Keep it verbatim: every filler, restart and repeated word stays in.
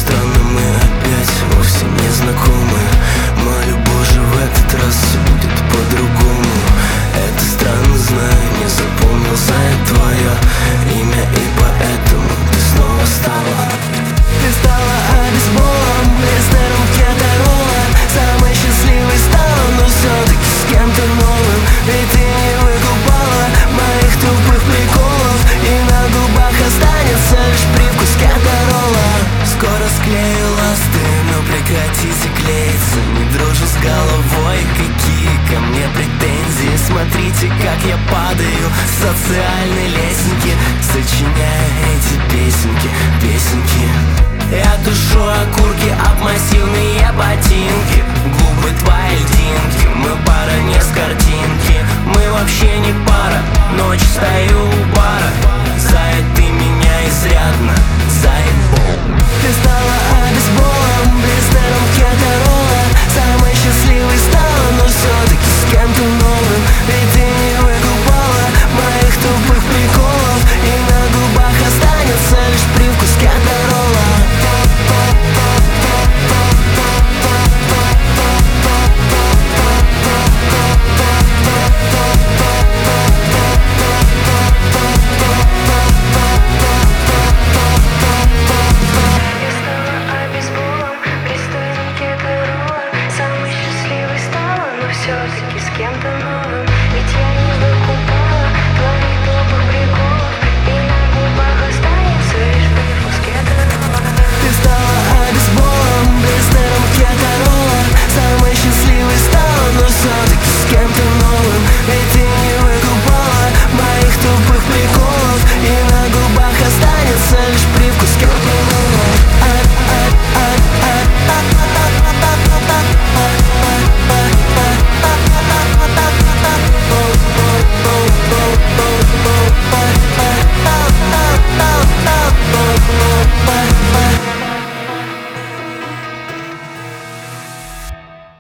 странно, мы опять вовсе не знакомы. Молю, Боже, в этот раз все будет по-другому. Это странно, знаю, не запомнил за твое имя, и поэтому ты снова стала. Ты стала обезболом, эстером кетарола. Самой счастливой стала, но все-таки с кем-то новым. Ведь ты не выкупала моих тупых приколов, и на губах останется лишь привкус кетарола. Скоро склею ласты, но прекратите клеиться. Не дружу с головой, какие ко мне претензии. Смотрите, как я падаю с социальной лестницы, сочиняя эти песенки, песенки. Я тушу окурки об массивные ботинки. Губы твои льдинки, мы пара не с картинки. Мы вообще не пара, ночь стою у бара. За это ты меня изрядно